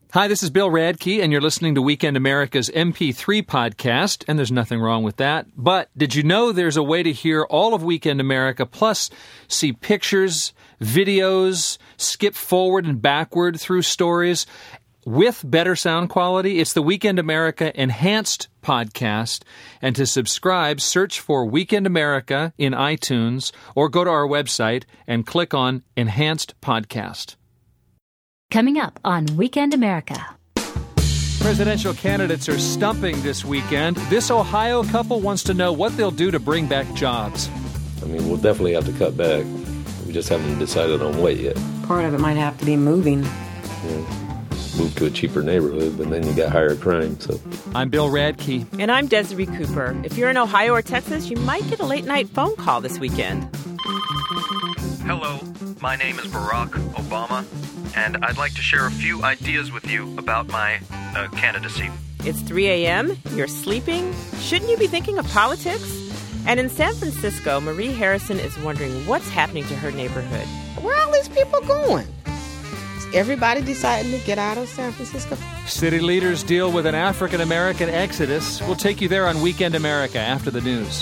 Hi, this is Bill Radke, and you're listening to Weekend America's MP3 podcast, and there's nothing wrong with that. But did you know there's a way to hear all of Weekend America, plus see pictures, videos, skip forward and backward through stories with better sound quality? It's the Weekend America Enhanced podcast, and to subscribe, search for Weekend America in iTunes, or go to our website and click on Enhanced Podcast. Coming up on Weekend America. Presidential candidates are stumping this weekend. This Ohio couple wants to know what they'll do to bring back jobs. I mean, we'll definitely have to cut back. We just haven't decided on what yet. Part of it might have to be moving. Yeah. Move to a cheaper neighborhood, but then you got higher crime, so. I'm Bill Radke. And I'm Desiree Cooper. If you're in Ohio or Texas, you might get a late-night phone call this weekend. Hello, my name is Barack Obama, and I'd like to share a few ideas with you about my candidacy. It's 3 a.m., you're sleeping. Shouldn't you be thinking of politics? And in San Francisco, Marie Harrison is wondering what's happening to her neighborhood. Where are all these people going? Is everybody deciding to get out of San Francisco? City leaders deal with an African-American exodus. We'll take you there on Weekend America after the news.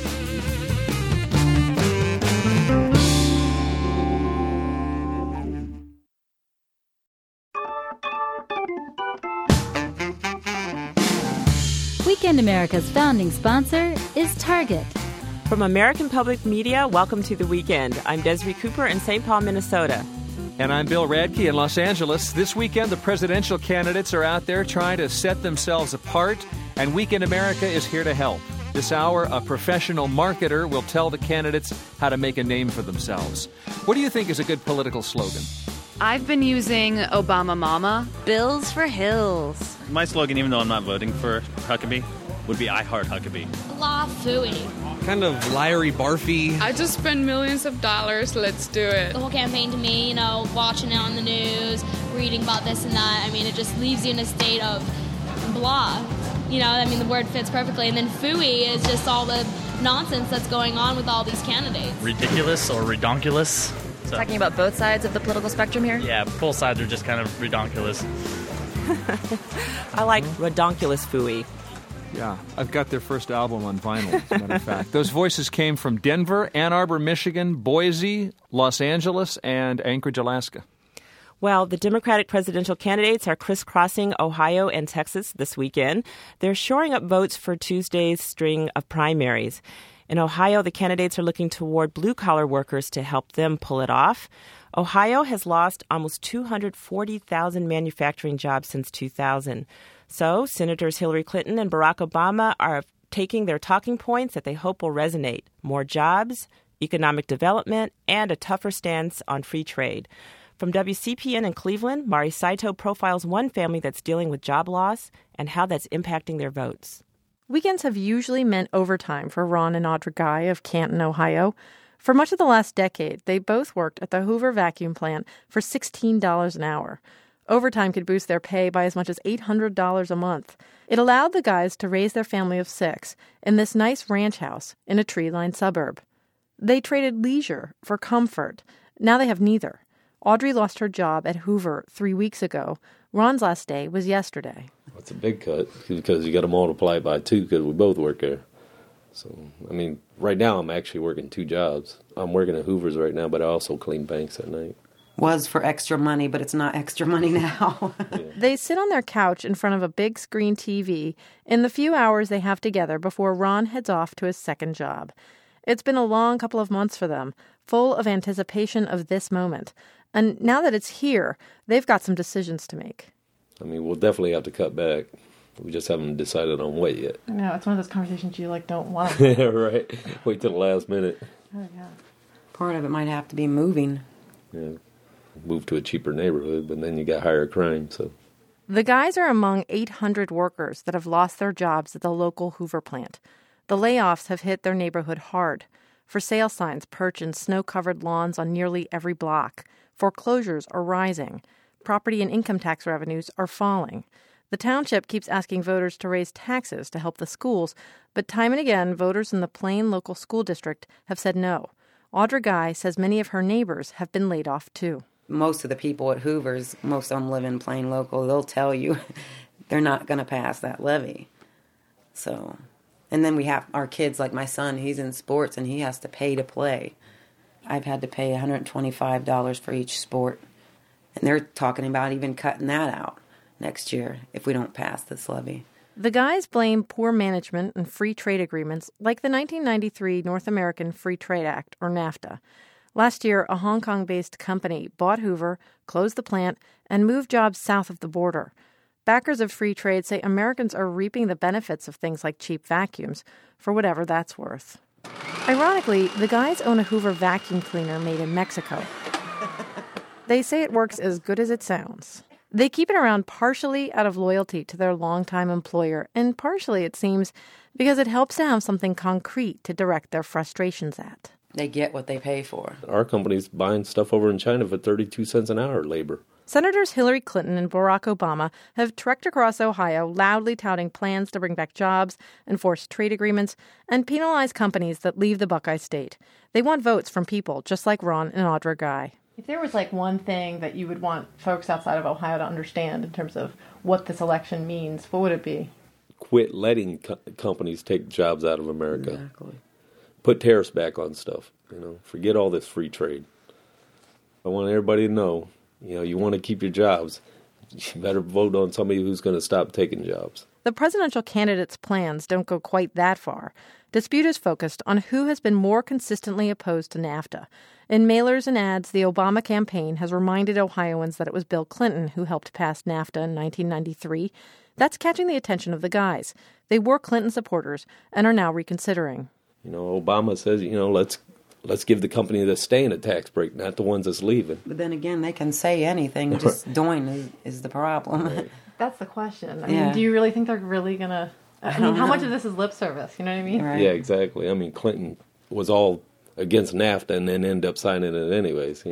Weekend America's founding sponsor is Target. From American Public Media, welcome to The Weekend. I'm Desiree Cooper in St. Paul, Minnesota. And I'm Bill Radke in Los Angeles. This weekend, the presidential candidates are out there trying to set themselves apart, and Weekend America is here to help. This hour, a professional marketer will tell the candidates how to make a name for themselves. What do you think is a good political slogan? I've been using Obama Mama. Bills for Hills. My slogan, even though I'm not voting for Huckabee, would be I Heart Huckabee. La Fooey. Kind of liary barfy. I just spend millions of dollars. Let's do it. The whole campaign to me, watching it on the news, reading about this and that, it just leaves you in a state of blah. The word fits perfectly. And then Fooey is just all the nonsense that's going on with all these candidates. Ridiculous or redonkulous. So, talking about both sides of the political spectrum here? Yeah, both sides are just kind of redonkulous. I like redonkulous Fooey. Yeah, I've got their first album on vinyl, as a matter of fact. Those voices came from Denver, Ann Arbor, Michigan, Boise, Los Angeles, and Anchorage, Alaska. Well, the Democratic presidential candidates are crisscrossing Ohio and Texas this weekend. They're shoring up votes for Tuesday's string of primaries. In Ohio, the candidates are looking toward blue-collar workers to help them pull it off. Ohio has lost almost 240,000 manufacturing jobs since 2000. So, Senators Hillary Clinton and Barack Obama are taking their talking points that they hope will resonate: more jobs, economic development, and a tougher stance on free trade. From WCPN in Cleveland, Mari Saito profiles one family that's dealing with job loss and how that's impacting their votes. Weekends have usually meant overtime for Ron and Audra Guy of Canton, Ohio. For much of the last decade, they both worked at the Hoover vacuum plant for $16 an hour. Overtime could boost their pay by as much as $800 a month. It allowed the guys to raise their family of 6 in this nice ranch house in a tree-lined suburb. They traded leisure for comfort. Now they have neither. Audrey lost her job at Hoover 3 weeks ago. Ron's last day was yesterday. It's a big cut because you got to multiply it by 2 because we both work there. So, right now I'm actually working 2 jobs. I'm working at Hoover's right now, but I also clean banks at night. Was for extra money, but it's not extra money now. Yeah. They sit on their couch in front of a big screen TV in the few hours they have together before Ron heads off to his second job. It's been a long couple of months for them, full of anticipation of this moment. And now that it's here, they've got some decisions to make. We'll definitely have to cut back. We just haven't decided on what yet. I know, it's one of those conversations you don't want to Yeah, right. Wait till the last minute. Oh, yeah. Part of it might have to be moving. Yeah. Move to a cheaper neighborhood, but then you got higher crime, so. The guys are among 800 workers that have lost their jobs at the local Hoover plant. The layoffs have hit their neighborhood hard. For sale signs perch in snow-covered lawns on nearly every block. Foreclosures are rising. Property and income tax revenues are falling. The township keeps asking voters to raise taxes to help the schools, but time and again, voters in the Plain local school district have said no. Audra Guy says many of her neighbors have been laid off, too. most of the people at Hoover's, most of them live in Plain Local, they'll tell you they're not going to pass that levy. So, and then we have our kids, like my son, he's in sports and he has to pay to play. I've had to pay $125 for each sport. And they're talking about even cutting that out next year if we don't pass this levy. The guys blame poor management and free trade agreements like the 1993 North American Free Trade Act, or NAFTA. Last year, a Hong Kong-based company bought Hoover, closed the plant, and moved jobs south of the border. Backers of free trade say Americans are reaping the benefits of things like cheap vacuums, for whatever that's worth. Ironically, the guys own a Hoover vacuum cleaner made in Mexico. They say it works as good as it sounds. They keep it around partially out of loyalty to their longtime employer, and partially, it seems, because it helps to have something concrete to direct their frustrations at. They get what they pay for. Our company's buying stuff over in China for 32 cents an hour labor. Senators Hillary Clinton and Barack Obama have trekked across Ohio loudly touting plans to bring back jobs, enforce trade agreements, and penalize companies that leave the Buckeye State. They want votes from people just like Ron and Audra Guy. If there was one thing that you would want folks outside of Ohio to understand in terms of what this election means, what would it be? Quit letting companies take jobs out of America. Exactly. Put tariffs back on stuff. Forget all this free trade. I want everybody to know, you want to keep your jobs, you better vote on somebody who's going to stop taking jobs. The presidential candidates' plans don't go quite that far. Dispute is focused on who has been more consistently opposed to NAFTA. In mailers and ads, the Obama campaign has reminded Ohioans that it was Bill Clinton who helped pass NAFTA in 1993. That's catching the attention of the guys. They were Clinton supporters and are now reconsidering. Obama says, let's give the company that's staying a tax break, not the ones that's leaving. But then again, they can say anything, just doing is the problem. Right. That's the question. I mean, do you really think they're really going to... how much of this is lip service? You know what I mean? Right. Yeah, exactly. Clinton was all against NAFTA and then ended up signing it anyways,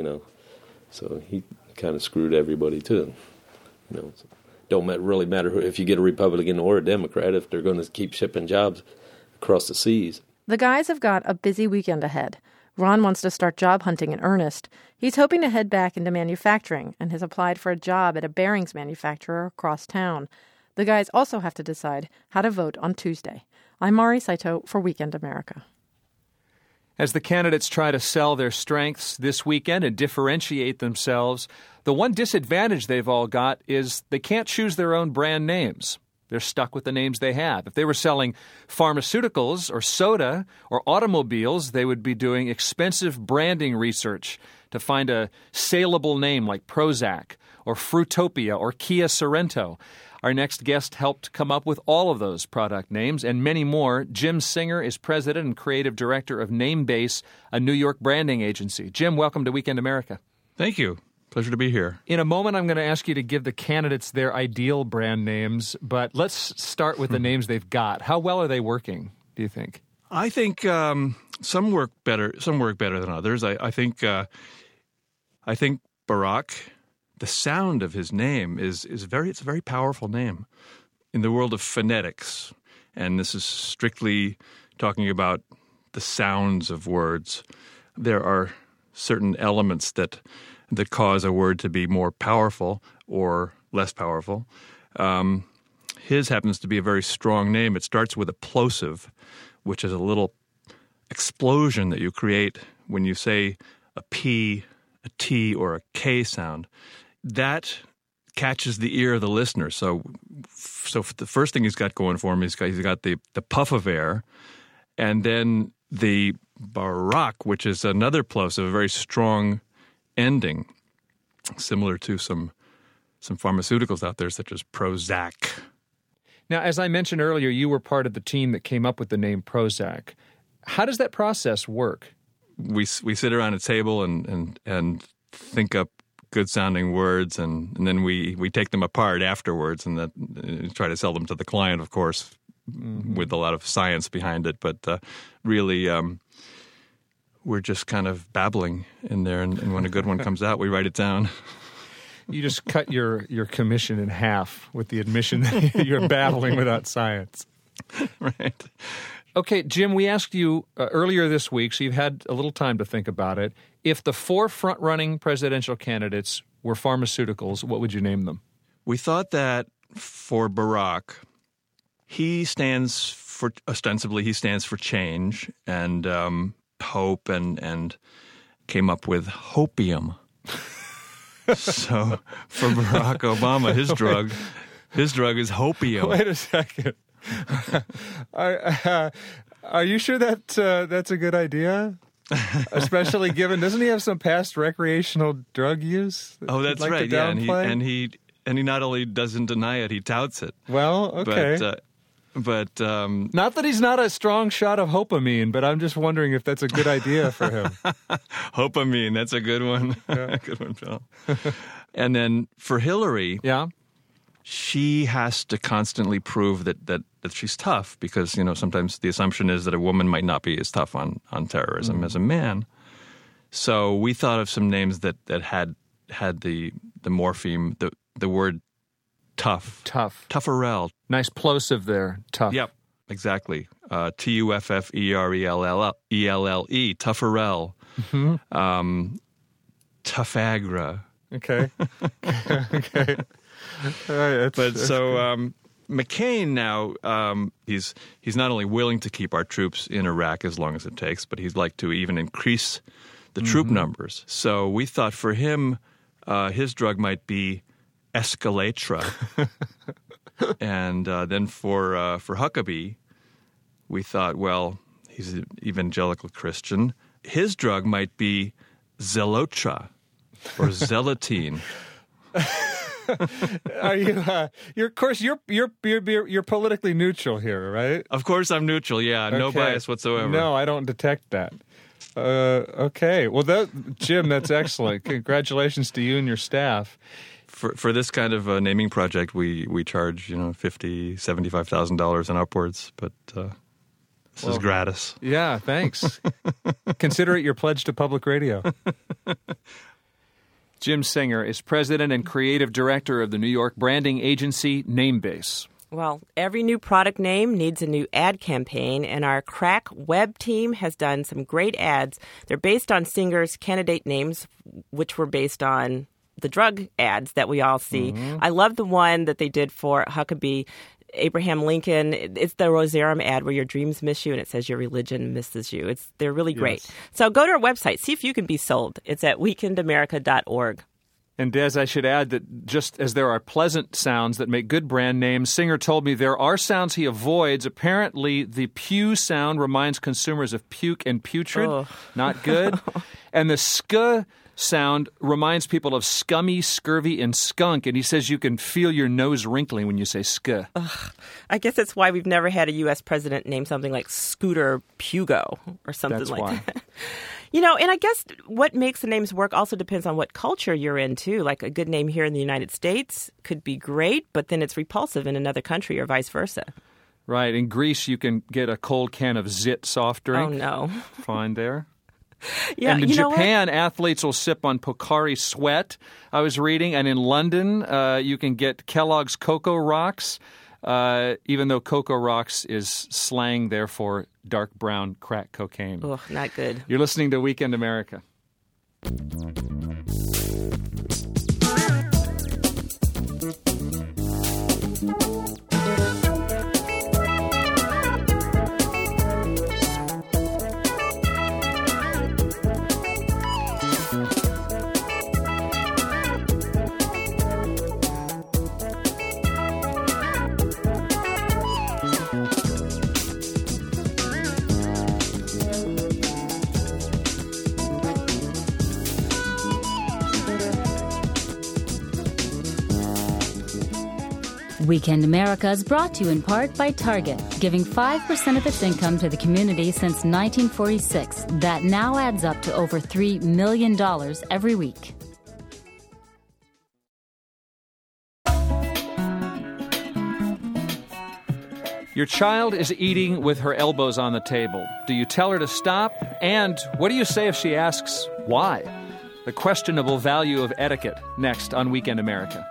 So he kind of screwed everybody too. So don't really matter if you get a Republican or a Democrat if they're going to keep shipping jobs across the seas. The guys have got a busy weekend ahead. Ron wants to start job hunting in earnest. He's hoping to head back into manufacturing and has applied for a job at a bearings manufacturer across town. The guys also have to decide how to vote on Tuesday. I'm Mari Saito for Weekend America. As the candidates try to sell their strengths this weekend and differentiate themselves, the one disadvantage they've all got is they can't choose their own brand names. They're stuck with the names they have. If they were selling pharmaceuticals or soda or automobiles, they would be doing expensive branding research to find a saleable name like Prozac or Fruitopia or Kia Sorrento. Our next guest helped come up with all of those product names and many more. Jim Singer is president and creative director of Namebase, a New York branding agency. Jim, welcome to Weekend America. Thank you. Pleasure to be here. In a moment, I'm going to ask you to give the candidates their ideal brand names, but let's start with the names they've got. How well are they working, do you think? I think some work better than others. I think Barack, the sound of his name it's a very powerful name in the world of phonetics, and this is strictly talking about the sounds of words. There are certain elements that cause a word to be more powerful or less powerful. His happens to be a very strong name. It starts with a plosive, which is a little explosion that you create when you say a P, a T, or a K sound. That catches the ear of the listener. So the first thing he's got going for him, he's got the puff of air, and then the Barack, which is another plosive, a very strong ending, similar to some pharmaceuticals out there, such as Prozac. Now, as I mentioned earlier, you were part of the team that came up with the name Prozac. How does that process work? We sit around a table and think up good-sounding words, and then we take them apart afterwards and try to sell them to the client, of course, with a lot of science behind it. But really, we're just kind of babbling in there, and when a good one comes out, we write it down. You just cut your commission in half with the admission that you're babbling without science. Right. Okay, Jim, we asked you earlier this week, so you've had a little time to think about it. If the 4 front-running presidential candidates were pharmaceuticals, what would you name them? We thought that for Barack, ostensibly he stands for change and hope and came up with hopium. So for Barack Obama, his drug is hopium. Wait a second. Are you sure that that's a good idea? Especially given, doesn't he have some past recreational drug use? Oh, that's right. Yeah, and he not only doesn't deny it, he touts it. Well, okay. But not that he's not a strong shot of hopamine, but I'm just wondering if that's a good idea for him. Hopamine, that's a good one. Yeah. Good one, Phil. And then for Hillary, she has to constantly prove that she's tough because, sometimes the assumption is that a woman might not be as tough on terrorism as a man. So we thought of some names that had the morpheme, the word tough. Tufferelle. Nice plosive there. Tough. Yep, exactly. Tuffellele. Tufferelle. Mm-hmm. Tuffagra. Okay. Okay. All right, McCain now, he's not only willing to keep our troops in Iraq as long as it takes, but he'd like to even increase the troop numbers. So we thought for him, his drug might be Escalatra. And then for Huckabee, we thought, well, he's an evangelical Christian. His drug might be Zelotra or Zelatine. Are you? Of course, you're politically neutral here, right? Of course, I'm neutral. Yeah, no bias whatsoever. No, I don't detect that. Okay, well, Jim, that's excellent. Congratulations to you and your staff. For this kind of naming project, we charge $50,000, $75,000 and upwards, but this is gratis. Yeah, thanks. Consider it your pledge to public radio. Jim Singer is president and creative director of the New York branding agency Namebase. Well, every new product name needs a new ad campaign, and our crack web team has done some great ads. They're based on Singer's candidate names, which were based on the drug ads that we all see. Mm-hmm. I love the one that they did for Huckabee, Abraham Lincoln. It's the Rosarum ad where your dreams miss you and it says your religion misses you. They're really great. Yes. So go to our website, see if you can be sold. It's at weekendamerica.org. And Des, I should add that just as there are pleasant sounds that make good brand names, Singer told me there are sounds he avoids. Apparently, the pew sound reminds consumers of puke and putrid. Oh. Not good. And the sk sound reminds people of scummy, scurvy, and skunk. And he says you can feel your nose wrinkling when you say sk. I guess that's why we've never had a U.S. president name something like Scooter Pugo or something that's like why. That. And I guess what makes the names work also depends on what culture you're in, too. Like a good name here in the United States could be great, but then it's repulsive in another country or vice versa. Right. In Greece, you can get a cold can of Zit soft drink. Oh, no. Fine there. Yeah, and in Japan, athletes will sip on Pocari Sweat, I was reading. And in London, you can get Kellogg's Cocoa Rocks, even though Cocoa Rocks is slang there for dark brown crack cocaine. Oh, not good. You're listening to Weekend America. Weekend America is brought to you in part by Target, giving 5% of its income to the community since 1946. That now adds up to over $3 million every week. Your child is eating with her elbows on the table. Do you tell her to stop? And what do you say if she asks why? The questionable value of etiquette, next on Weekend America.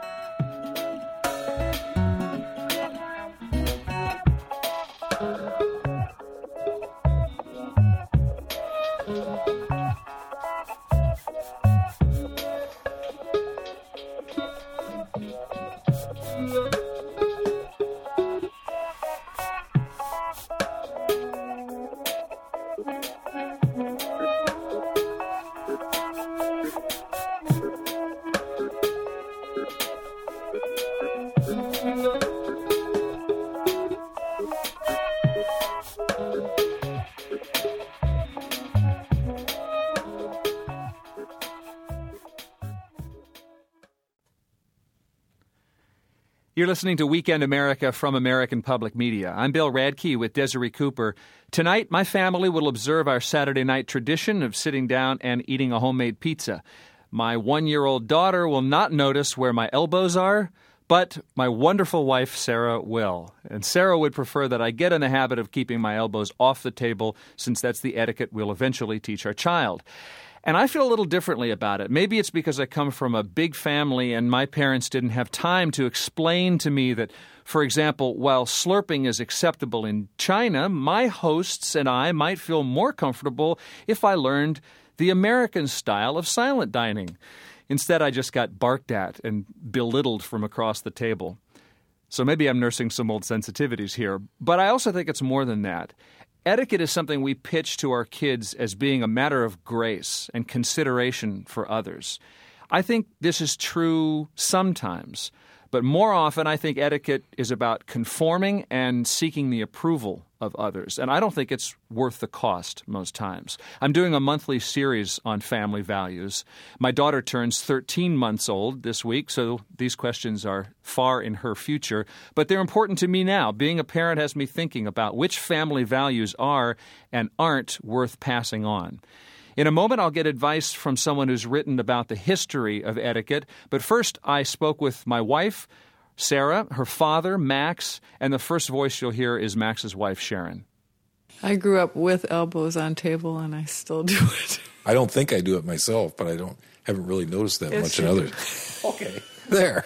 You're listening to Weekend America from American Public Media. I'm Bill Radke with Desiree Cooper. Tonight, my family will observe our Saturday night tradition of sitting down and eating a homemade pizza. My 1-year-old daughter will not notice where my elbows are, but my wonderful wife, Sarah, will. And Sarah would prefer that I get in the habit of keeping my elbows off the table, since that's the etiquette we'll eventually teach our child. And I feel a little differently about it. Maybe it's because I come from a big family and my parents didn't have time to explain to me that, for example, while slurping is acceptable in China, my hosts and I might feel more comfortable if I learned the American style of silent dining. Instead, I just got barked at and belittled from across the table. So maybe I'm nursing some old sensitivities here, but I also think it's more than that. Etiquette is something we pitch to our kids as being a matter of grace and consideration for others. I think this is true sometimes, but more often I think etiquette is about conforming and seeking the approval of others, and I don't think it's worth the cost most times. I'm doing a monthly series on family values. My daughter turns 13 months old this week, so these questions are far in her future, but they're important to me now. Being a parent has me thinking about which family values are and aren't worth passing on. In a moment, I'll get advice from someone who's written about the history of etiquette, but first I spoke with my wife, Sarah, her father, Max, and the first voice you'll hear is Max's wife, Sharon. I grew up with elbows on table, and I still do it. I don't think I do it myself, but haven't really noticed that much in others. Okay, there.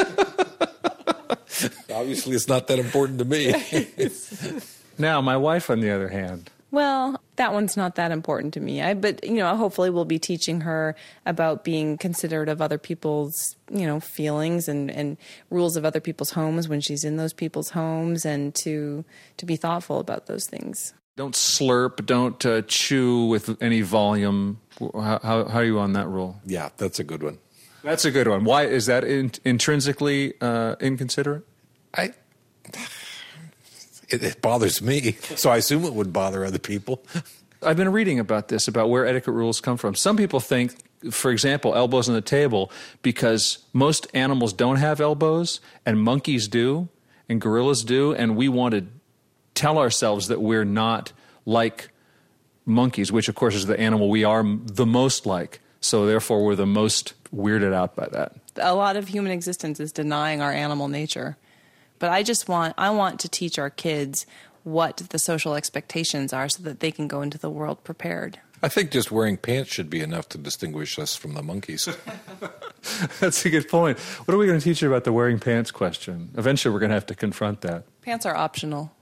Obviously, it's not that important to me. Now, my wife, on the other hand. Well, that one's not that important to me. But hopefully we'll be teaching her about being considerate of other people's, feelings and rules of other people's homes when she's in those people's homes, and to be thoughtful about those things. Don't slurp, don't chew with any volume. How are you on that rule? Yeah, that's a good one. That's a good one. Why is that intrinsically inconsiderate? It bothers me, so I assume it would bother other people. I've been reading about this, about where etiquette rules come from. Some people think, for example, elbows on the table, because most animals don't have elbows, and monkeys do, and gorillas do, and we want to tell ourselves that we're not like monkeys, which, of course, is the animal we are the most like. So, therefore, we're the most weirded out by that. A lot of human existence is denying our animal nature. But I want to teach our kids what the social expectations are so that they can go into the world prepared. I think just wearing pants should be enough to distinguish us from the monkeys. That's a good point. What are we going to teach you about the wearing pants question? Eventually, we're going to have to confront that. Pants are optional.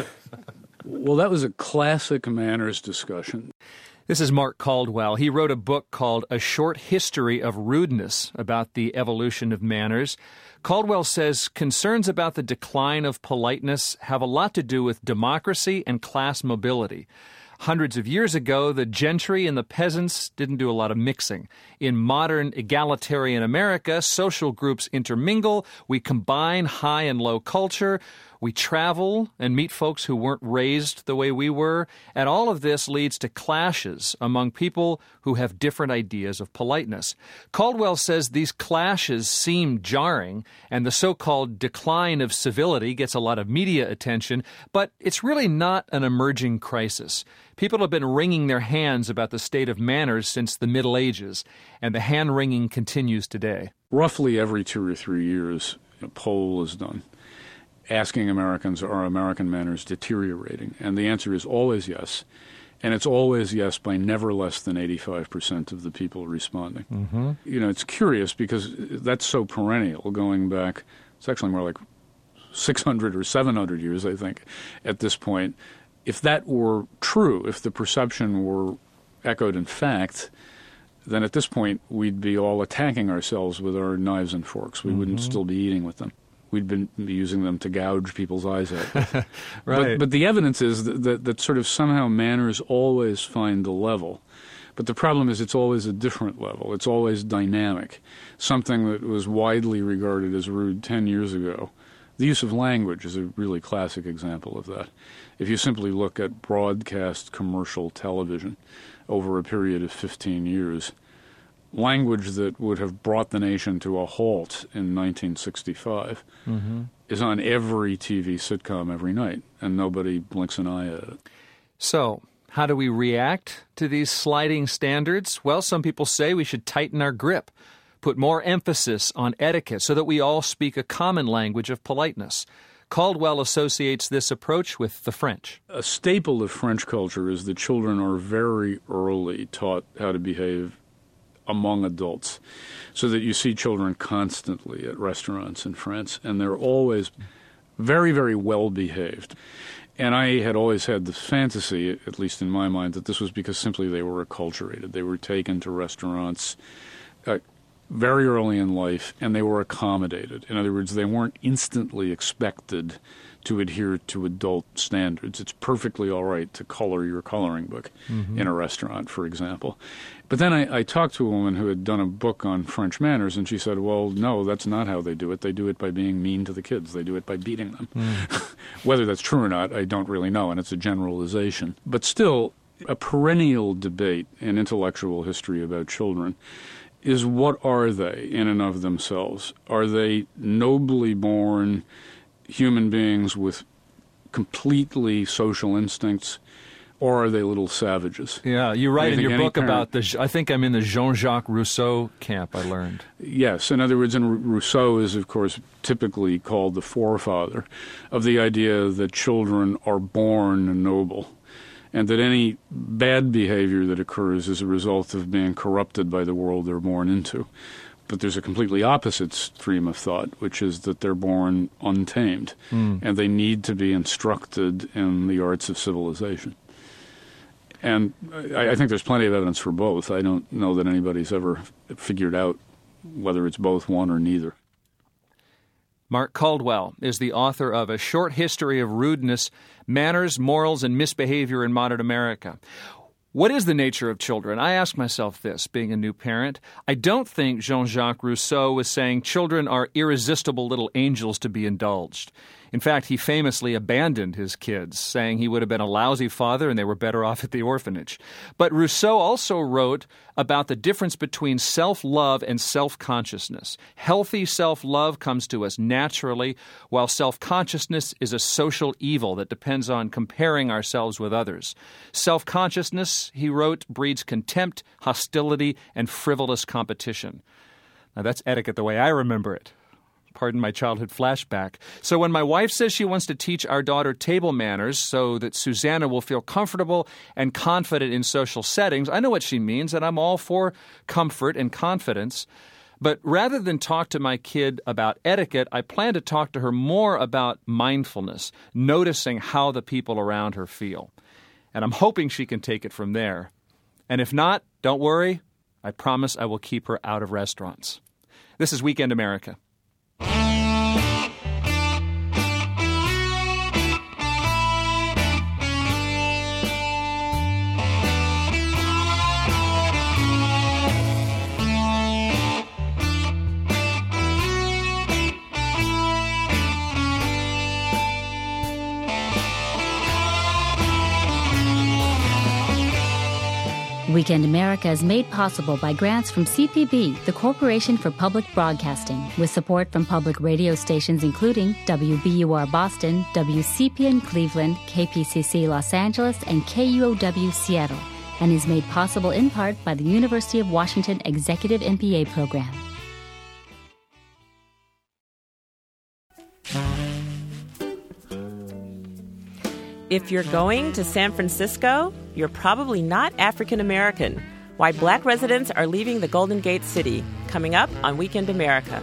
Well, that was a classic manners discussion. This is Mark Caldwell. He wrote a book called A Short History of Rudeness about the evolution of manners. Caldwell says concerns about the decline of politeness have a lot to do with democracy and class mobility. Hundreds of years ago, the gentry and the peasants didn't do a lot of mixing. In modern egalitarian America, social groups intermingle. We combine high and low culture. We travel and meet folks who weren't raised the way we were. And all of this leads to clashes among people who have different ideas of politeness. Caldwell says these clashes seem jarring, and the so-called decline of civility gets a lot of media attention, but it's really not an emerging crisis. People have been wringing their hands about the state of manners since the Middle Ages, and the hand-wringing continues today. Roughly every 2 or 3 years, a poll is done asking Americans, are American manners deteriorating? And the answer is always yes. And it's always yes by never less than 85% of the people responding. Mm-hmm. It's curious because that's so perennial, going back, it's actually more like 600 or 700 years, I think, at this point. If that were true, if the perception were echoed in fact, then at this point we'd be all attacking ourselves with our knives and forks. We wouldn't still be eating with them. We'd be using them to gouge people's eyes out. Right. But the evidence is that sort of somehow manners always find a level. But the problem is it's always a different level. It's always dynamic. Something that was widely regarded as rude 10 years ago. The use of language is a really classic example of that. If you simply look at broadcast commercial television over a period of 15 years, language that would have brought the nation to a halt in 1965 is on every TV sitcom every night, and nobody blinks an eye at it. So, how do we react to these sliding standards? Well, some people say we should tighten our grip, put more emphasis on etiquette so that we all speak a common language of politeness. Caldwell associates this approach with the French. A staple of French culture is that children are very early taught how to behave among adults, so that you see children constantly at restaurants in France, and they're always very, very well behaved. And I had always had the fantasy, at least in my mind, that this was because simply they were acculturated. They were taken to restaurants very early in life, and they were accommodated. In other words, they weren't instantly expected to adhere to adult standards. It's perfectly all right to color your coloring book in a restaurant, for example. But then I talked to a woman who had done a book on French manners, and she said, well, no, that's not how they do it. They do it by being mean to the kids. They do it by beating them. Whether that's true or not, I don't really know, and it's a generalization. But still, a perennial debate in intellectual history about children is, what are they in and of themselves? Are they nobly born human beings with completely social instincts, or are they little savages? Yeah, you write in your book about I think I'm in the Jean-Jacques Rousseau camp, I learned. Yes, in other words, and Rousseau is, of course, typically called the forefather of the idea that children are born noble, and that any bad behavior that occurs is a result of being corrupted by the world they're born into. But there's a completely opposite stream of thought, which is that they're born untamed, and they need to be instructed in the arts of civilization. And I think there's plenty of evidence for both. I don't know that anybody's ever figured out whether it's both one or neither. Mark Caldwell is the author of A Short History of Rudeness, Manners, Morals, and Misbehavior in Modern America. What is the nature of children? I ask myself this, being a new parent. I don't think Jean-Jacques Rousseau was saying children are irresistible little angels to be indulged. In fact, he famously abandoned his kids, saying he would have been a lousy father and they were better off at the orphanage. But Rousseau also wrote about the difference between self-love and self-consciousness. Healthy self-love comes to us naturally, while self-consciousness is a social evil that depends on comparing ourselves with others. Self-consciousness, he wrote, breeds contempt, hostility, and frivolous competition. Now, that's etiquette the way I remember it. Pardon my childhood flashback. So when my wife says she wants to teach our daughter table manners so that Susanna will feel comfortable and confident in social settings, I know what she means, and I'm all for comfort and confidence. But rather than talk to my kid about etiquette, I plan to talk to her more about mindfulness, noticing how the people around her feel. And I'm hoping she can take it from there. And if not, don't worry. I promise I will keep her out of restaurants. This is Weekend America. Weekend America is made possible by grants from CPB, the Corporation for Public Broadcasting, with support from public radio stations including WBUR Boston, WCPN Cleveland, KPCC Los Angeles, and KUOW Seattle, and is made possible in part by the University of Washington Executive MPA Program. If you're going to San Francisco, you're probably not African American. Why Black residents are leaving the Golden Gate City, coming up on Weekend America.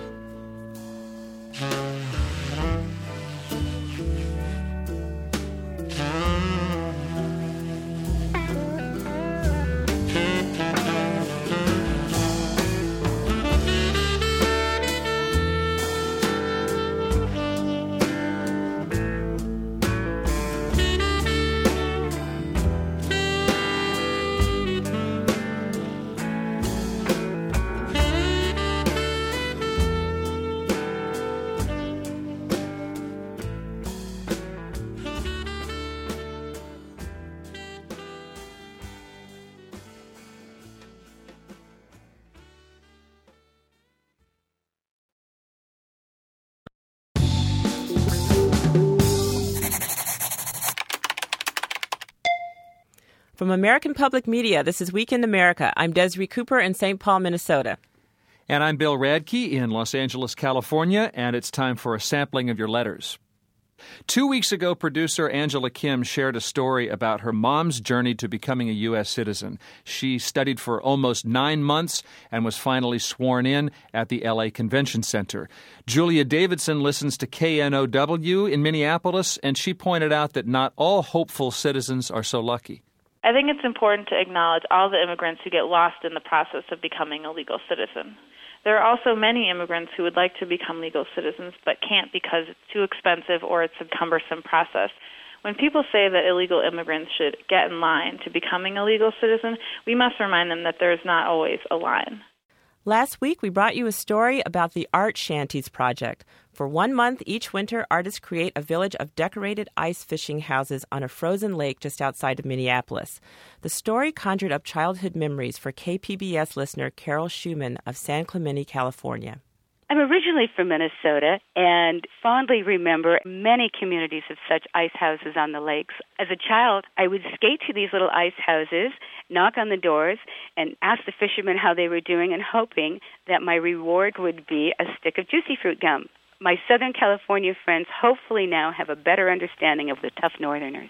From American Public Media, this is Weekend America. I'm Desiree Cooper in St. Paul, Minnesota. And I'm Bill Radke in Los Angeles, California, and it's time for a sampling of your letters. 2 weeks ago, producer Angela Kim shared a story about her mom's journey to becoming a U.S. citizen. She studied for almost 9 months and was finally sworn in at the L.A. Convention Center. Julia Davidson listens to KNOW in Minneapolis, and she pointed out that not all hopeful citizens are so lucky. I think it's important to acknowledge all the immigrants who get lost in the process of becoming a legal citizen. There are also many immigrants who would like to become legal citizens but can't because it's too expensive or it's a cumbersome process. When people say that illegal immigrants should get in line to becoming a legal citizen, we must remind them that there is not always a line. Last week, we brought you a story about the Art Shanties Project. For 1 month each winter, artists create a village of decorated ice fishing houses on a frozen lake just outside of Minneapolis. The story conjured up childhood memories for KPBS listener Carol Schumann of San Clemente, California. I'm originally from Minnesota and fondly remember many communities of such ice houses on the lakes. As a child, I would skate to these little ice houses, knock on the doors, and ask the fishermen how they were doing and hoping that my reward would be a stick of Juicy Fruit gum. My Southern California friends hopefully now have a better understanding of the tough Northerners.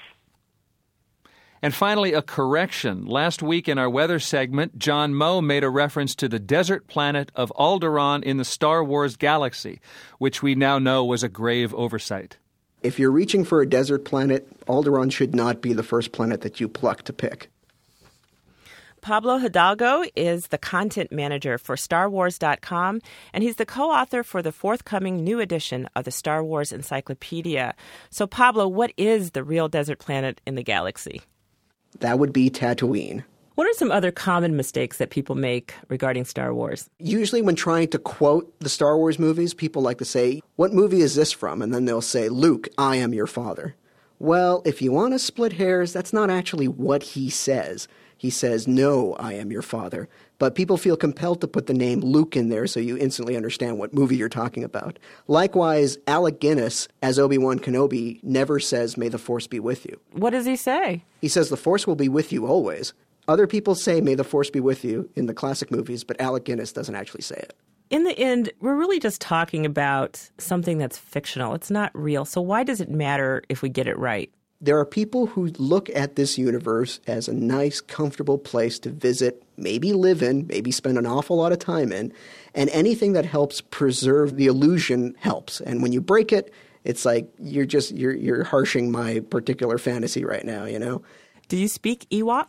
And finally, a correction. Last week in our weather segment, John Moe made a reference to the desert planet of Alderaan in the Star Wars galaxy, which we now know was a grave oversight. If you're reaching for a desert planet, Alderaan should not be the first planet that you pluck to pick. Pablo Hidalgo is the content manager for StarWars.com, and he's the co-author for the forthcoming new edition of the Star Wars Encyclopedia. So, Pablo, what is the real desert planet in the galaxy? That would be Tatooine. What are some other common mistakes that people make regarding Star Wars? Usually when trying to quote the Star Wars movies, people like to say, "What movie is this from?" And then they'll say, "Luke, I am your father." Well, if you want to split hairs, that's not actually what he says. He says, "No, I am your father." But people feel compelled to put the name Luke in there so you instantly understand what movie you're talking about. Likewise, Alec Guinness, as Obi-Wan Kenobi, never says, "May the Force be with you." What does he say? He says, "The Force will be with you always." Other people say, "May the Force be with you" in the classic movies, but Alec Guinness doesn't actually say it. In the end, we're really just talking about something that's fictional. It's not real. So why does it matter if we get it right? There are people who look at this universe as a nice, comfortable place to visit, maybe live in, maybe spend an awful lot of time in, and anything that helps preserve the illusion helps. And when you break it, it's like you're harshing my particular fantasy right now, you know? Do you speak Ewok?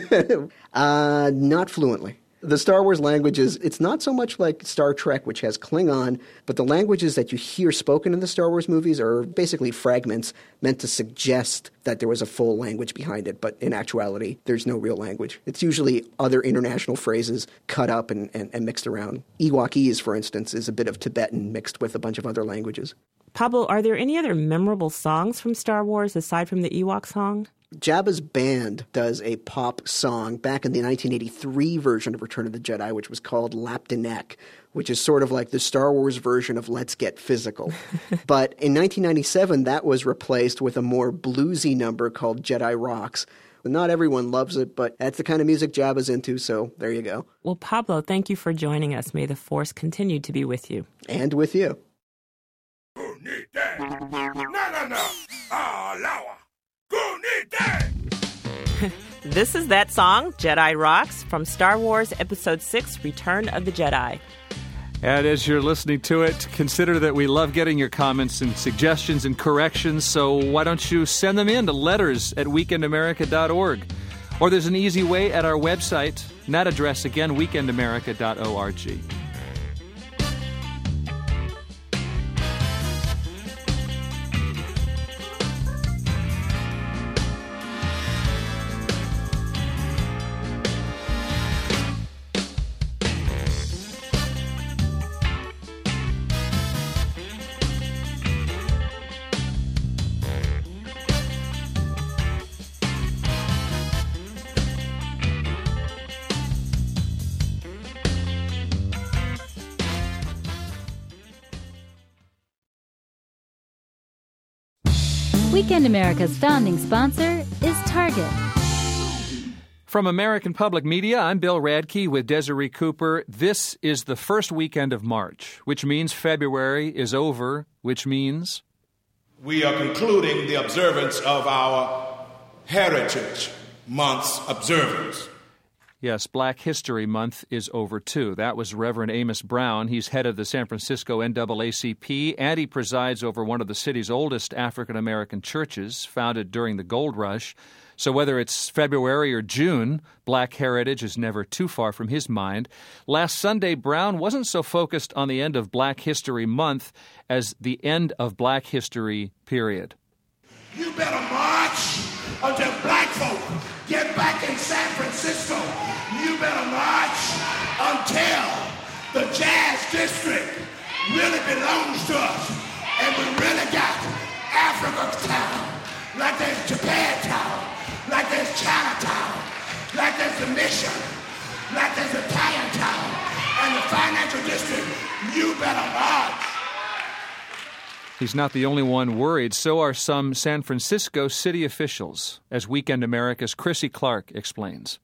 Not fluently. The Star Wars languages, it's not so much like Star Trek, which has Klingon, but the languages that you hear spoken in the Star Wars movies are basically fragments meant to suggest that there was a full language behind it, but in actuality, there's no real language. It's usually other international phrases cut up and mixed around. Ewokese, for instance, is a bit of Tibetan mixed with a bunch of other languages. Pablo, are there any other memorable songs from Star Wars aside from the Ewok song? Jabba's band does a pop song back in the 1983 version of Return of the Jedi, which was called Laptinek, which is sort of like the Star Wars version of Let's Get Physical. But in 1997, that was replaced with a more bluesy number called Jedi Rocks. Not everyone loves it, but that's the kind of music Jabba's into, so there you go. Well, Pablo, thank you for joining us. May the Force continue to be with you. And with you. This is that song, Jedi Rocks, from Star Wars Episode 6, Return of the Jedi. And as you're listening to it, consider that we love getting your comments and suggestions and corrections, so why don't you send them in to letters@weekendamerica.org. Or there's an easy way at our website, and that address again, weekendamerica.org. Weekend America's founding sponsor is Target. From American Public Media, I'm Bill Radke with Desiree Cooper. This is the first weekend of March, which means February is over, which means we are concluding the observance of our Heritage Month's observance. Yes, Black History Month is over, too. That was Reverend Amos Brown. He's head of the San Francisco NAACP, and he presides over one of the city's oldest African-American churches, founded during the Gold Rush. So whether it's February or June, Black heritage is never too far from his mind. Last Sunday, Brown wasn't so focused on the end of Black History Month as the end of Black History, period. You better march until black folk get back in San Francisco. You better march until the Jazz District really belongs to us. And we really got Africa Town, like there's Japantown, like there's Chinatown, like there's the Mission, like there's Italian Town, and the Financial District. You better march. He's not the only one worried. So are some San Francisco city officials, as Weekend America's Chrissy Clark explains.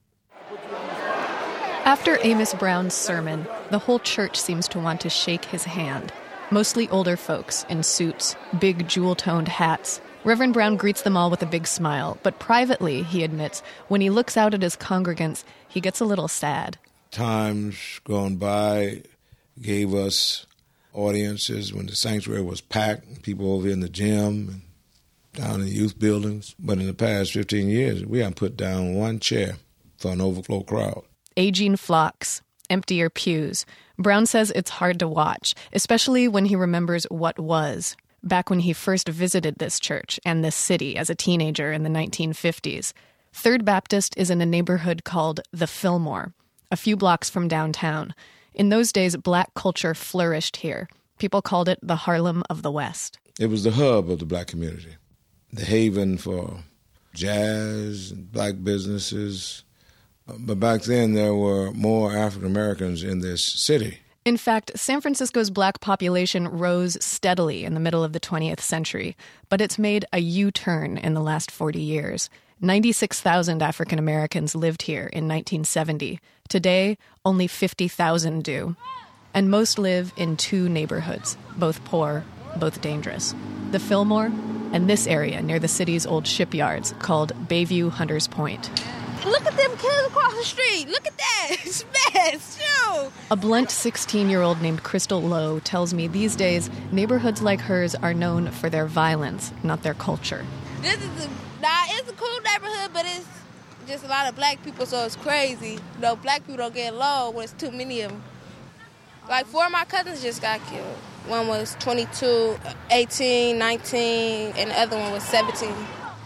After Amos Brown's sermon, the whole church seems to want to shake his hand. Mostly older folks in suits, big jewel-toned hats. Reverend Brown greets them all with a big smile, but privately, he admits, when he looks out at his congregants, he gets a little sad. Times gone by gave us audiences when the sanctuary was packed, people over in the gym and down in youth buildings. But in the past 15 years, we haven't put down one chair for an overflow crowd. Aging flocks, emptier pews. Brown says it's hard to watch, especially when he remembers what was, back when he first visited this church and this city as a teenager in the 1950s. Third Baptist is in a neighborhood called the Fillmore, a few blocks from downtown. In those days, black culture flourished here. People called it the Harlem of the West. It was the hub of the black community, the haven for jazz, and black businesses. But back then, there were more African Americans in this city. In fact, San Francisco's black population rose steadily in the middle of the 20th century, but it's made a U-turn in the last 40 years. 96,000 African Americans lived here in 1970. Today, only 50,000 do. And most live in two neighborhoods, both poor, both dangerous. The Fillmore and this area near the city's old shipyards called Bayview Hunters Point. Look at them kids across the street. Look at that. It's mess. Shoot. A blunt 16-year-old named Crystal Lowe tells me these days neighborhoods like hers are known for their violence, not their culture. It's a cool neighborhood, but it's just a lot of black people, so it's crazy. You know, black people don't get along when it's too many of them. Like 4 of my cousins just got killed. One was 22, 18, 19, and the other one was 17.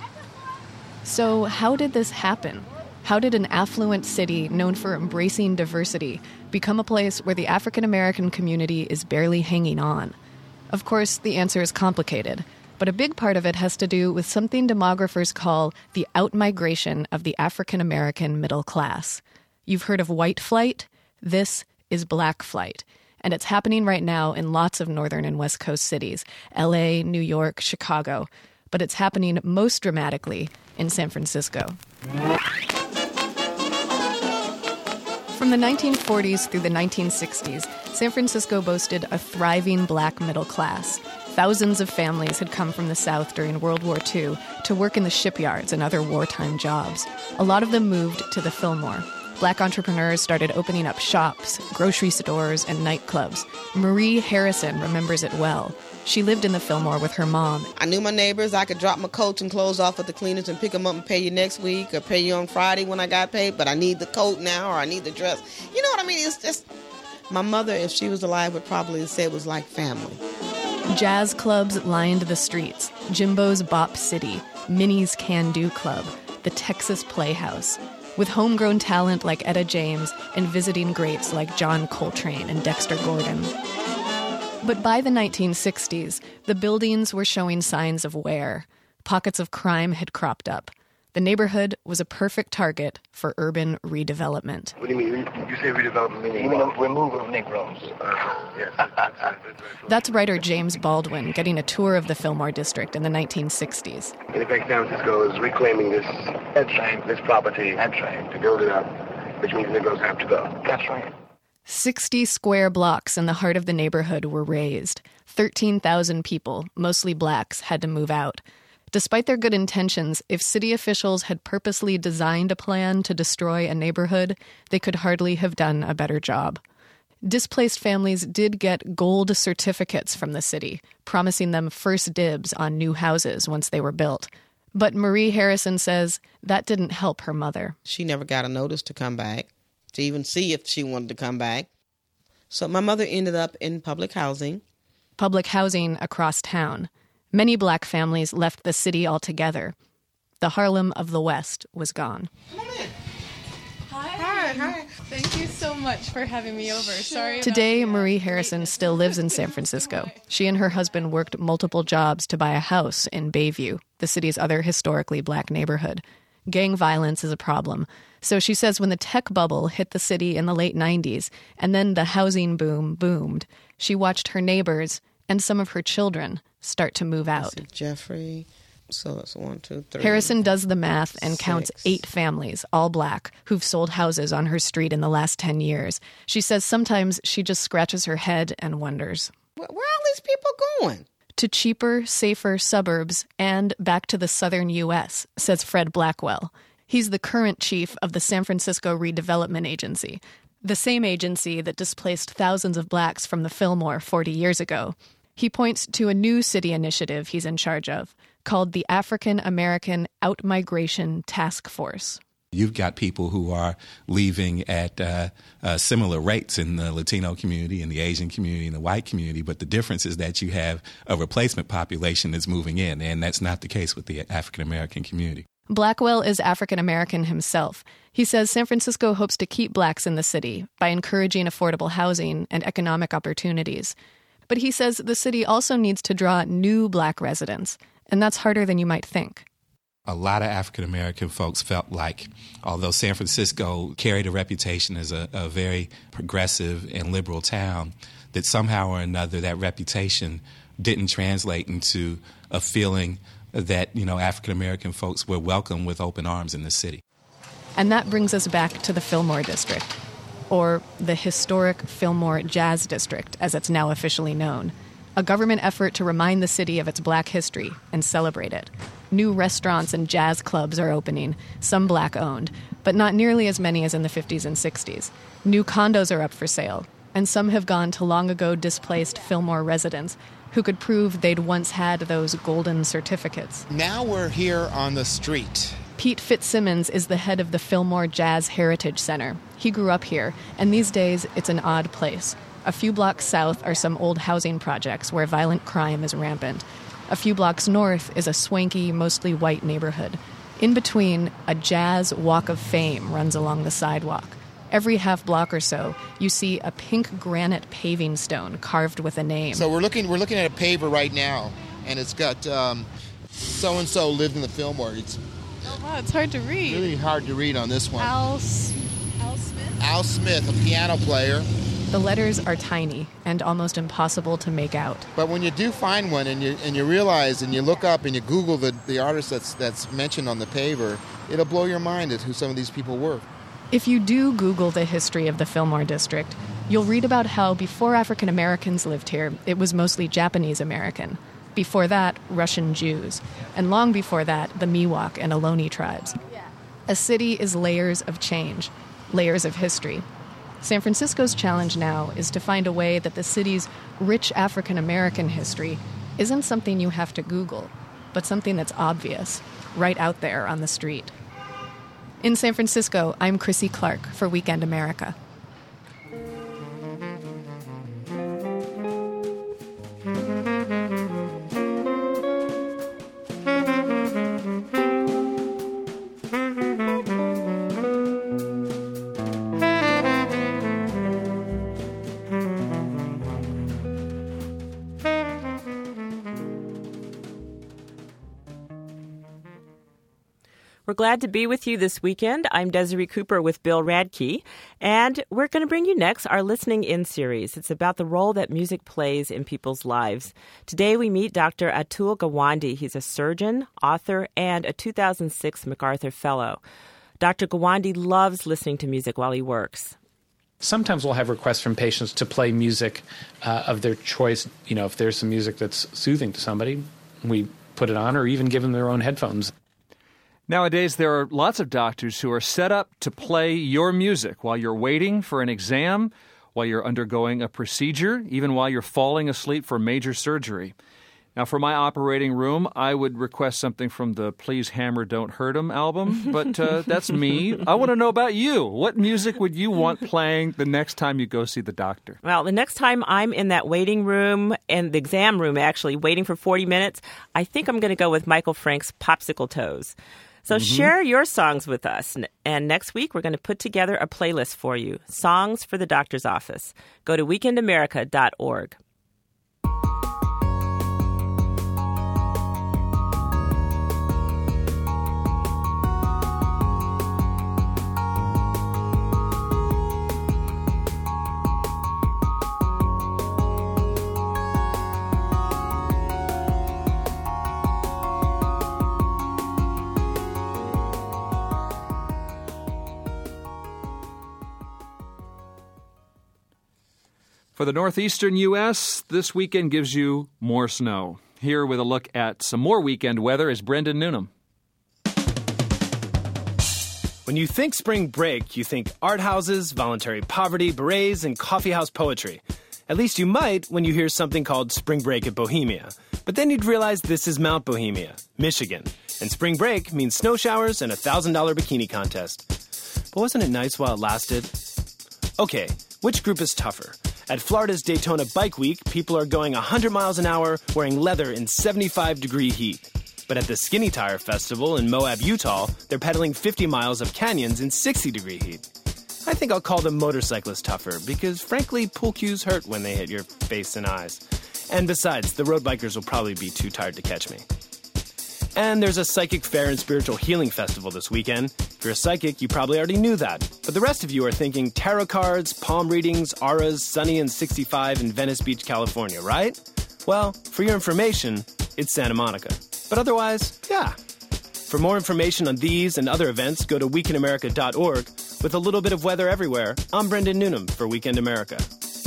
So how did this happen? How did an affluent city known for embracing diversity become a place where the African American community is barely hanging on? Of course, the answer is complicated, but a big part of it has to do with something demographers call the outmigration of the African American middle class. You've heard of white flight? This is black flight. And it's happening right now in lots of northern and west coast cities, LA, New York, Chicago. But it's happening most dramatically in San Francisco. From the 1940s through the 1960s, San Francisco boasted a thriving black middle class. Thousands of families had come from the South during World War II to work in the shipyards and other wartime jobs. A lot of them moved to the Fillmore. Black entrepreneurs started opening up shops, grocery stores, and nightclubs. Marie Harrison remembers it well. She lived in the Fillmore with her mom. I knew my neighbors. I could drop my coats and clothes off at the cleaners and pick them up and pay you next week or pay you on Friday when I got paid, but I need the coat now or I need the dress. You know what I mean? It's just, my mother, if she was alive, would probably say it was like family. Jazz clubs lined the streets. Jimbo's Bop City, Minnie's Can-Do Club, the Texas Playhouse, with homegrown talent like Etta James and visiting greats like John Coltrane and Dexter Gordon. But by the 1960s, the buildings were showing signs of wear. Pockets of crime had cropped up. The neighborhood was a perfect target for urban redevelopment. What do you mean? You say redevelopment meaning? You mean removal of Negroes. Yes. That's writer James Baldwin getting a tour of the Fillmore district in the 1960s. In effect, San Francisco is reclaiming this property to build it up, which means Negroes have to go. That's right. 60 square blocks in the heart of the neighborhood were razed. 13,000 people, mostly blacks, had to move out. Despite their good intentions, if city officials had purposely designed a plan to destroy a neighborhood, they could hardly have done a better job. Displaced families did get gold certificates from the city, promising them first dibs on new houses once they were built. But Marie Harrison says that didn't help her mother. She never got a notice to come back, to even see if she wanted to come back. So my mother ended up in public housing. Public housing across town. Many black families left the city altogether. The Harlem of the West was gone. Hi. Thank you so much for having me over. Sorry. Today, Marie Harrison still lives in San Francisco. She and her husband worked multiple jobs to buy a house in Bayview, the city's other historically black neighborhood. Gang violence is a problem. So she says when the tech bubble hit the city in the late 90s and then the housing boom boomed, she watched her neighbors and some of her children start to move out. Jeffrey, so that's 1, 2, 3. Harrison does the math and counts 8 families, all black, who've sold houses on her street in the last 10 years. She says sometimes she just scratches her head and wonders. Where are all these people going? To cheaper, safer suburbs and back to the southern U.S., says Fred Blackwell. He's the current chief of the San Francisco Redevelopment Agency, the same agency that displaced thousands of blacks from the Fillmore 40 years ago. He points to a new city initiative he's in charge of, called the African American Outmigration Task Force. You've got people who are leaving at similar rates in the Latino community, in the Asian community, in the white community, but the difference is that you have a replacement population that's moving in, and that's not the case with the African American community. Blackwell is African American himself. He says San Francisco hopes to keep blacks in the city by encouraging affordable housing and economic opportunities. But he says the city also needs to draw new black residents, and that's harder than you might think. A lot of African-American folks felt like, although San Francisco carried a reputation as a very progressive and liberal town, that somehow or another that reputation didn't translate into a feeling that, African-American folks were welcome with open arms in the city. And that brings us back to the Fillmore District, or the historic Fillmore Jazz District, as it's now officially known, a government effort to remind the city of its black history and celebrate it. New restaurants and jazz clubs are opening, some black-owned, but not nearly as many as in the 50s and 60s. New condos are up for sale, and some have gone to long-ago displaced Fillmore residents who could prove they'd once had those golden certificates. Now we're here on the street. Pete Fitzsimmons is the head of the Fillmore Jazz Heritage Center. He grew up here, and these days it's an odd place. A few blocks south are some old housing projects where violent crime is rampant. A few blocks north is a swanky, mostly white neighborhood. In between, a jazz walk of fame runs along the sidewalk. Every half block or so, you see a pink granite paving stone carved with a name. So we're looking at a paver right now, and it's got so-and-so lived in the Fillmore. It's it's hard to read. Really hard to read on this one. Al Smith? Al Smith, a piano player. The letters are tiny and almost impossible to make out. But when you do find one and you realize and you look up and you Google the artist that's mentioned on the paver, it'll blow your mind at who some of these people were. If you do Google the history of the Fillmore District, you'll read about how before African Americans lived here, it was mostly Japanese American. Before that, Russian Jews. And long before that, the Miwok and Ohlone tribes. A city is layers of change, layers of history. San Francisco's challenge now is to find a way that the city's rich African American history isn't something you have to Google, but something that's obvious, right out there on the street. In San Francisco, I'm Chrissy Clark for Weekend America. We're glad to be with you this weekend. I'm Desiree Cooper with Bill Radke, and we're going to bring you next our Listening In series. It's about the role that music plays in people's lives. Today we meet Dr. Atul Gawande. He's a surgeon, author, and a 2006 MacArthur Fellow. Dr. Gawande loves listening to music while he works. Sometimes we'll have requests from patients to play music of their choice. You know, if there's some music that's soothing to somebody, we put it on or even give them their own headphones. Nowadays, there are lots of doctors who are set up to play your music while you're waiting for an exam, while you're undergoing a procedure, even while you're falling asleep for major surgery. Now, for my operating room, I would request something from the Please Hammer Don't Hurt 'Em album, but that's me. I want to know about you. What music would you want playing the next time you go see the doctor? Well, the next time I'm in that waiting room, and the exam room actually, waiting for 40 minutes, I think I'm going to go with Michael Frank's Popsicle Toes. So share your songs with us. And next week, we're going to put together a playlist for you, Songs for the Doctor's Office. Go to weekendamerica.org. For the northeastern U.S., this weekend gives you more snow. Here with a look at some more weekend weather is Brendan Noonan. When you think spring break, you think art houses, voluntary poverty, berets, and coffeehouse poetry. At least you might when you hear something called Spring Break at Bohemia. But then you'd realize this is Mount Bohemia, Michigan. And spring break means snow showers and a $1,000 bikini contest. But wasn't it nice while it lasted? Okay, which group is tougher? At Florida's Daytona Bike Week, people are going 100 miles an hour wearing leather in 75-degree heat. But at the Skinny Tire Festival in Moab, Utah, they're pedaling 50 miles of canyons in 60-degree heat. I think I'll call the motorcyclists tougher because, frankly, pool cues hurt when they hit your face and eyes. And besides, the road bikers will probably be too tired to catch me. And there's a psychic fair and spiritual healing festival this weekend. If you're a psychic, you probably already knew that. But the rest of you are thinking tarot cards, palm readings, auras, sunny and 65 in Venice Beach, California, right? Well, for your information, it's Santa Monica. But otherwise, yeah. For more information on these and other events, go to weekendamerica.org. With a little bit of weather everywhere, I'm Brendan Noonan for Weekend America.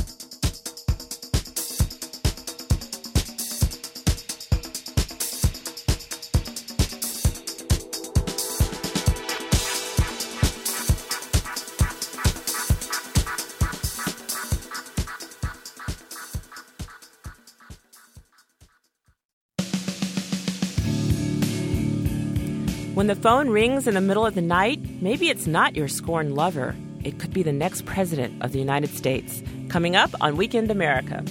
When the phone rings in the middle of the night, maybe it's not your scorned lover. It could be the next president of the United States. Coming up on Weekend America.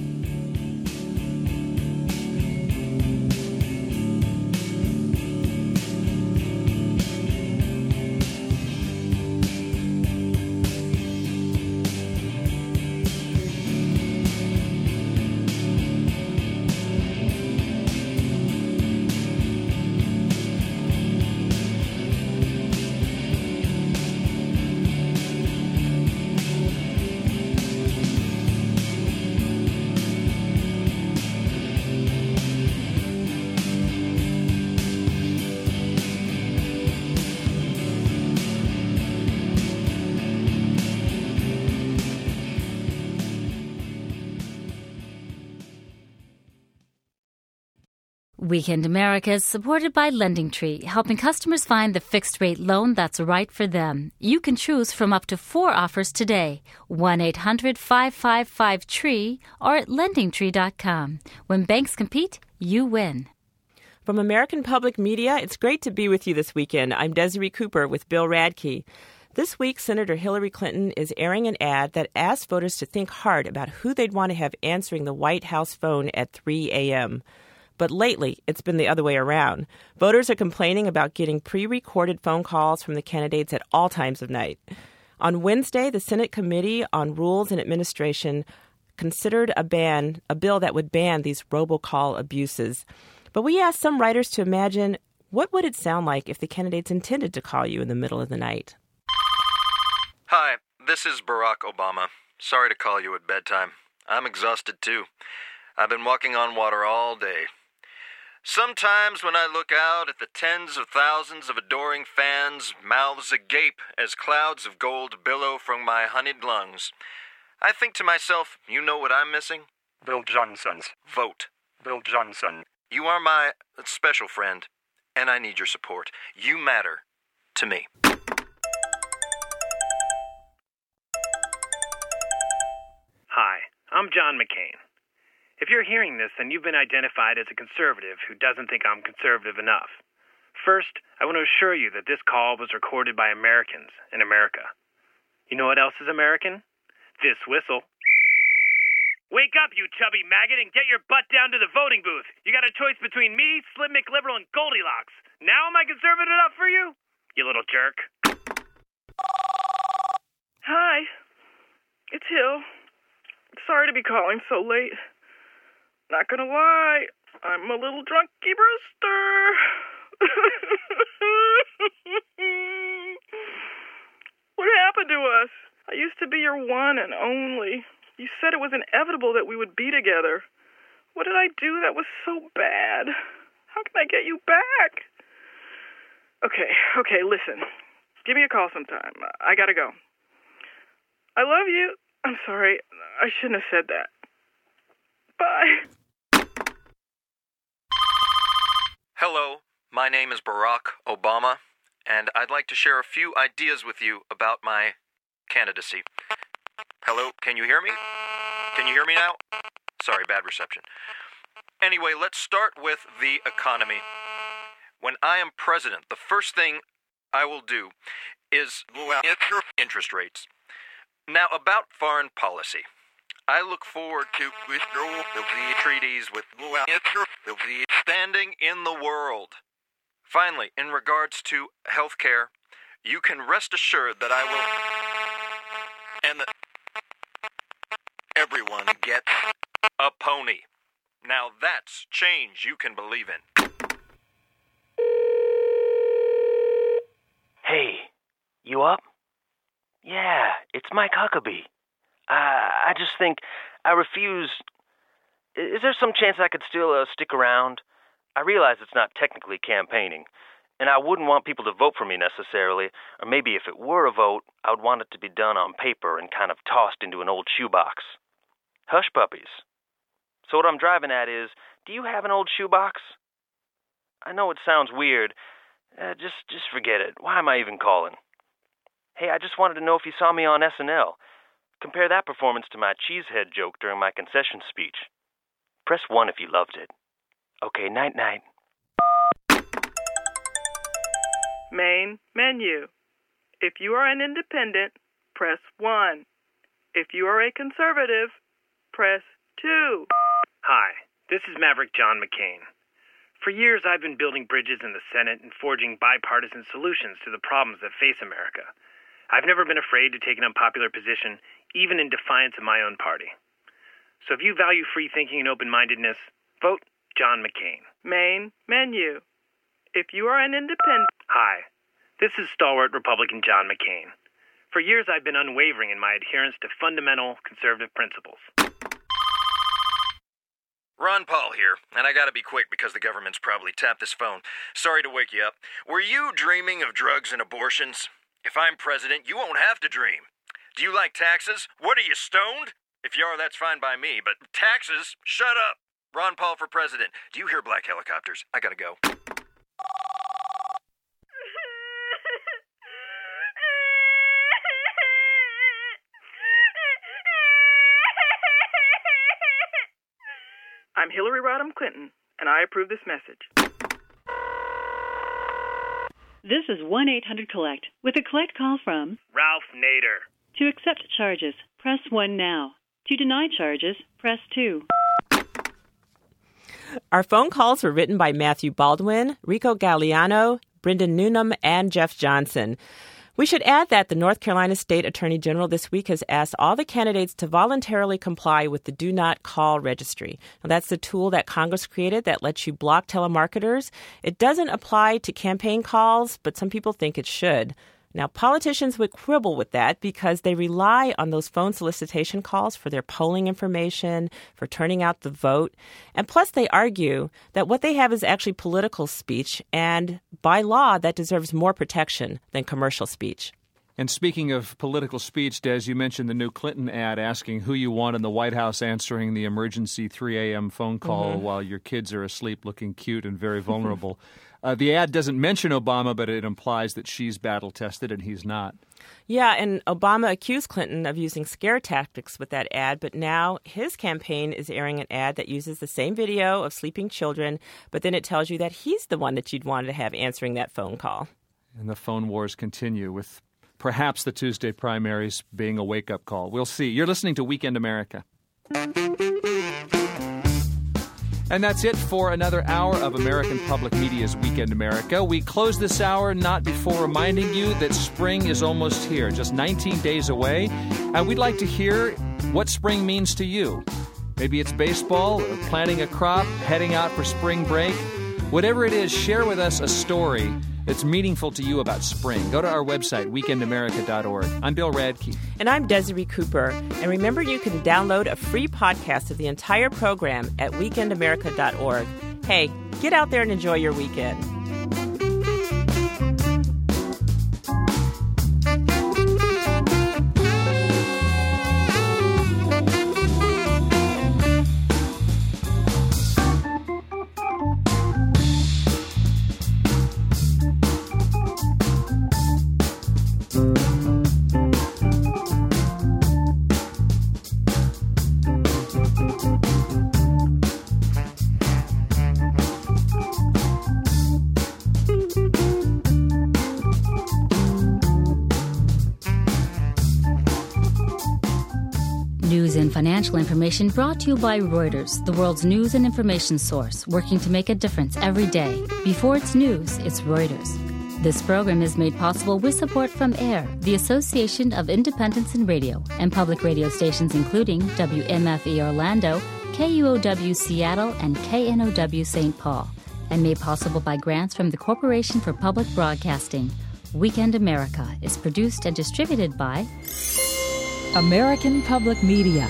Weekend America is supported by LendingTree, helping customers find the fixed-rate loan that's right for them. You can choose from up to 4 offers today. 1-800-555-TREE or at LendingTree.com. When banks compete, you win. From American Public Media, it's great to be with you this weekend. I'm Desiree Cooper with Bill Radke. This week, Senator Hillary Clinton is airing an ad that asks voters to think hard about who they'd want to have answering the White House phone at 3 a.m. But lately, it's been the other way around. Voters are complaining about getting pre-recorded phone calls from the candidates at all times of night. On Wednesday, the Senate Committee on Rules and Administration considered a bill that would ban these robocall abuses. But we asked some writers to imagine What would it sound like if the candidates intended to call you in the middle of the night? Hi, this is Barack Obama. Sorry to call you at bedtime. I'm exhausted too. I've been walking on water all day. Sometimes when I look out at the tens of thousands of adoring fans, mouths agape as clouds of gold billow from my honeyed lungs, I think to myself, you know what I'm missing? Bill Johnson's. Vote. Bill Johnson. You are my special friend, and I need your support. You matter to me. Hi, I'm John McCain. If you're hearing this, then you've been identified as a conservative who doesn't think I'm conservative enough. First, I want to assure you that this call was recorded by Americans in America. You know what else is American? This whistle. Wake up, you chubby maggot, and get your butt down to the voting booth. You got a choice between me, Slim McLiberal, and Goldilocks. Now am I conservative enough for you? You little jerk. Hi, it's Hill. Sorry to be calling so late. Not gonna lie, I'm a little drunky Brewster. What happened to us? I used to be your one and only. You said it was inevitable that we would be together. What did I do that was so bad? How can I get you back? Okay, listen. Give me a call sometime. I gotta go. I love you. I'm sorry. I shouldn't have said that. Bye. Hello, my name is Barack Obama, and I'd like to share a few ideas with you about my candidacy. Hello, can you hear me? Can you hear me now? Sorry, bad reception. Anyway, let's start with the economy. When I am president, the first thing I will do is lower interest rates. Now, about foreign policy. I look forward to withdrawal of the treaties with the standing in the world. Finally, in regards to health care, you can rest assured that I will... And that everyone gets a pony. Now that's change you can believe in. Hey, you up? Yeah, it's Mike Huckabee. I just think I refuse. Is there some chance I could still stick around? I realize it's not technically campaigning, and I wouldn't want people to vote for me necessarily, or maybe if it were a vote, I would want it to be done on paper and kind of tossed into an old shoebox. Hush puppies. So what I'm driving at is, do you have an old shoebox? I know it sounds weird. Just forget it. Why am I even calling? Hey, I just wanted to know if you saw me on SNL. Compare that performance to my cheesehead joke during my concession speech. Press 1 if you loved it. Okay, night-night. Main menu. If you are an independent, press 1. If you are a conservative, press 2. Hi, this is Maverick John McCain. For years, I've been building bridges in the Senate and forging bipartisan solutions to the problems that face America. I've never been afraid to take an unpopular position, even in defiance of my own party. So if you value free thinking and open-mindedness, vote John McCain. Main menu. If you are an independent... Hi, this is stalwart Republican John McCain. For years, I've been unwavering in my adherence to fundamental conservative principles. Ron Paul here, and I gotta be quick because the government's probably tapped this phone. Sorry to wake you up. Were you dreaming of drugs and abortions? If I'm president, you won't have to dream. Do you like taxes? What, are you stoned? If you are, that's fine by me, but taxes? Shut up! Ron Paul for president. Do you hear black helicopters? I gotta go. I'm Hillary Rodham Clinton, and I approve this message. This is 1-800-COLLECT with a collect call from Ralph Nader. To accept charges, press 1 now. To deny charges, press 2. Our phone calls were written by Matthew Baldwin, Rico Galliano, Brendan Newnham, and Jeff Johnson. We should add that the North Carolina State Attorney General this week has asked all the candidates to voluntarily comply with the Do Not Call registry. Now, that's the tool that Congress created that lets you block telemarketers. It doesn't apply to campaign calls, but some people think it should. Now, politicians would quibble with that because they rely on those phone solicitation calls for their polling information, for turning out the vote. And plus, they argue that what they have is actually political speech, and by law, that deserves more protection than commercial speech. And speaking of political speech, Des, you mentioned the new Clinton ad asking who you want in the White House answering the emergency 3 a.m. phone call while your kids are asleep looking cute and very vulnerable. The ad doesn't mention Obama, but it implies that she's battle-tested and he's not. Yeah, and Obama accused Clinton of using scare tactics with that ad, but now his campaign is airing an ad that uses the same video of sleeping children, but then it tells you that he's the one that you'd want to have answering that phone call. And the phone wars continue with perhaps the Tuesday primaries being a wake-up call. We'll see. You're listening to Weekend America. And that's it for another hour of American Public Media's Weekend America. We close this hour not before reminding you that spring is almost here, just 19 days away. And we'd like to hear what spring means to you. Maybe it's baseball, or planting a crop, heading out for spring break. Whatever it is, share with us a story that's meaningful to you about spring. Go to our website, weekendamerica.org. I'm Bill Radke. And I'm Desiree Cooper. And remember, you can download a free podcast of the entire program at weekendamerica.org. Hey, get out there and enjoy your weekend. News and financial information brought to you by Reuters, the world's news and information source, working to make a difference every day. Before it's news, it's Reuters. This program is made possible with support from AIR, the Association of Independents in Radio, and public radio stations including WMFE Orlando, KUOW Seattle, and KNOW St. Paul, and made possible by grants from the Corporation for Public Broadcasting. Weekend America is produced and distributed by American Public Media.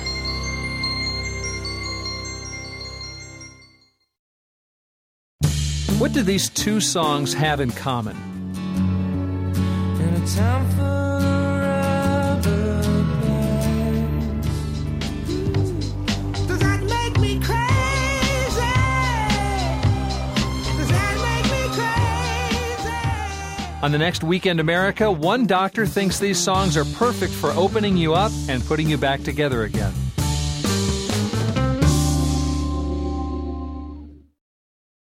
What do these two songs have in common? In a time full of rubber bands. Does that make me crazy? Does that make me crazy? On the next Weekend America, one doctor thinks these songs are perfect for opening you up and putting you back together again.